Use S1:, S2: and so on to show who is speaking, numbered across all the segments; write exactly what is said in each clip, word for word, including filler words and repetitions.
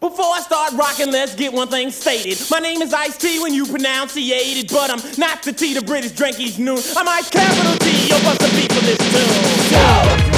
S1: Before I start rocking, let's get one thing stated. My name is Ice-T when you pronunciate it, but I'm not the T the British drink each noon. I'm Ice capital T, yo, bust the beat for this tune. Go!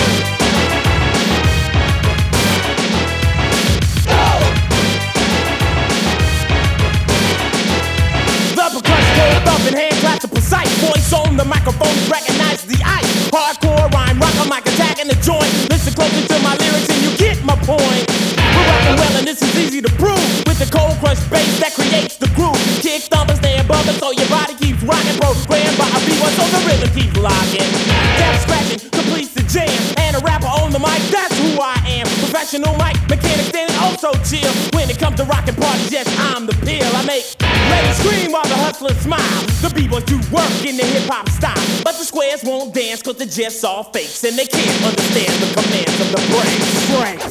S1: And hand claps a precise voice on the microphone, recognize the ice. Hardcore rhyme, rock a mic, attacking the joint. Listen closely to my lyrics and you get my point. We're rocking well and this is easy to prove. With the cold crush bass that creates the groove. Kick thumpers, stand bumping so your body keeps rocking. Programmed by a B one so the rhythm keeps locking. Death scratching completes the jam. And a rapper on the mic, that's who I am. Professional mic, mechanic standing oh so chill. When it comes to rocking parties, yes, I'm the pill. I make ladies scream while the hustlers smile. The b-boys do work in the hip-hop style, but the squares won't dance cause they're just all fakes, and they can't understand the commands of the breaks.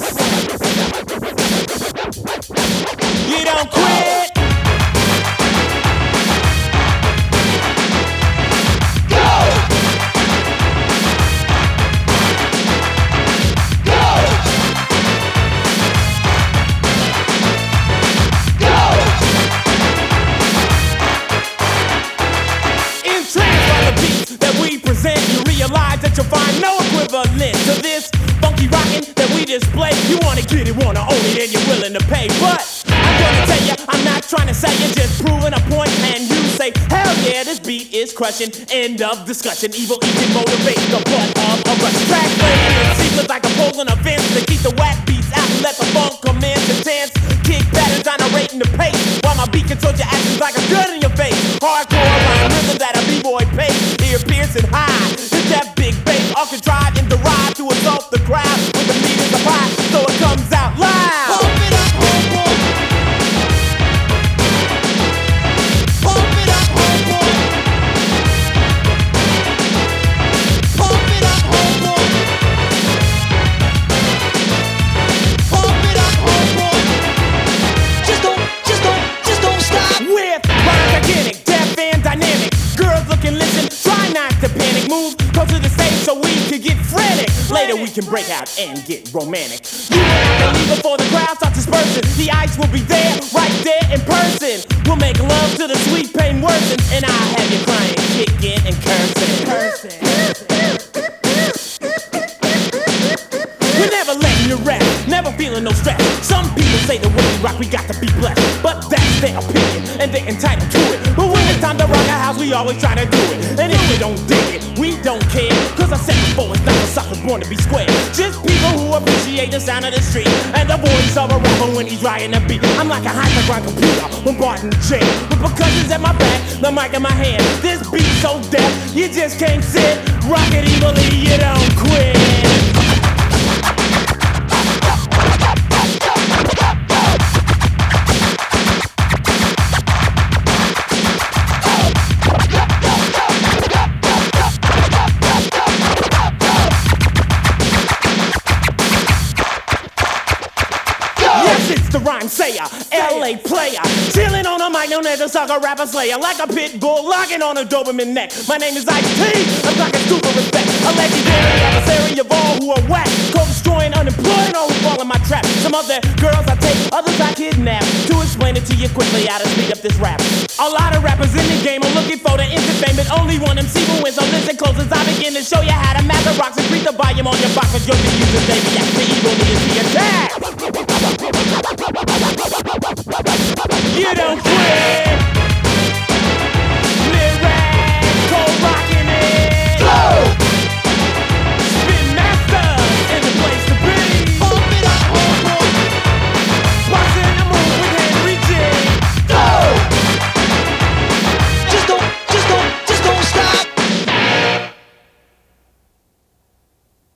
S1: Breaks. You don't quit. That you'll find no equivalent to this funky rockin' that we display. You wanna get it, wanna own it, and you're willing to pay. But I'm gonna tell you, I'm not trying to say you're just proving a point, and you say, hell yeah, this beat is crushing. End of discussion. Evil even motivates the butt of a rush. Track playing in sequence like opposing events to keep the whack beats out and let the funk command the dance. Kick patterns on a rate and the pace, while my beat controls your actions like a gun in your face. Hardcore rhyme rhythm that a b-boy pace. Ear piercing high. That big bass, all contrived and derived to assault the crowd with the meters of high, so it comes out loud. Pump it up, homeboy. Pump it up, homeboy. Pump it up, homeboy. Pump it up, homeboy. Just don't, just don't, just don't stop. With rhymes gigantic, deaf and dynamic. Girls look and listen, try not to panic. Move closer to the stage so we can get frantic. Later we can break out and get romantic. You will have to leave before the crowd starts dispersing. The ice will be there, right there in person. We'll make love till the sweet pain worsens, and I'll have you crying, kicking and cursing. cursing. We're never letting you rest, never feeling no stress. Some people say the way we rock we got to be blessed, but that's their opinion and they're entitled to it. But when it's time to rock our house, we always try to do it. And if we don't dig it, we don't care. Cause I said before, it's not for suckers born to be square. Just people who appreciate the sound of the street and the voice of a rapper when he's riding the beat. I'm like a hyper-grind computer bombarding the chain. With percussions at my back, the mic in my hand. This beat's so deaf, you just can't sit. Rock it evilly, you don't quit. The rhyme sayer, L A player, chillin' on a mic known as a sucker rapper slayer. Like a pit bull, locking on a Doberman neck. My name is Ice-T, I'm talking super respect. A legendary adversary of all who are whack, co-destroying, unemployed, all who fall in my trap. Some of the girls I take, others I kidnap. To explain it to you quickly, how to speed up this rap. A lot of rappers in the game are looking for the instant fame, but only one M C will win. So listen close as I begin to show you how to master rocks and treat the volume on your box. Cause you'll be using baby, that's the evil, is the attack.